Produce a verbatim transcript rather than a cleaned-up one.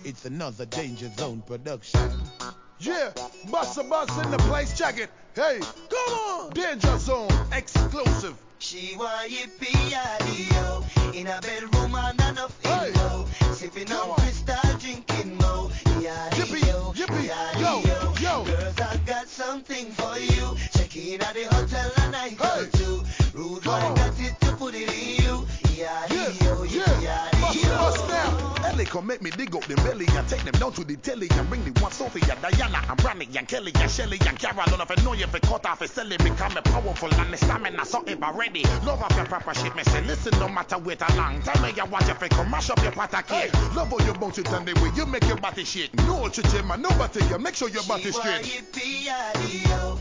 It's another Danger Zone production. Yeah, Busta Bus in the place, check it. Hey, come on, Danger Zone, exclusive. She want yippee-yi-yo in a bedroom and enough Hey. in-go, sipping on crystal, drinking mo. Yippee, yippee, yo, yo. Girls, I got something for you. Check in at the hotel and I go Hey. to. Rude boy Come on. got it to put it in you. Yeah, Yippee-yi-yo, yeah, bust yippee-yi-yo. bust now. Ellie come make me dig up the belly and take them down to the telly and bring the one Sophia, Diana, and Brandy, and Kelly, and Shelly, and Carol. None of it know you if it cut off, it's selling, become a powerful, and the stamina, something already. Love of your proper shit, me say, listen, no matter wait a long time, me you watch if it come mash up your pata cake. Hey. Love how you bounce it and the way you make your body shake. No chichi man, no body, you make sure your body She want straight. yippee-yi-yo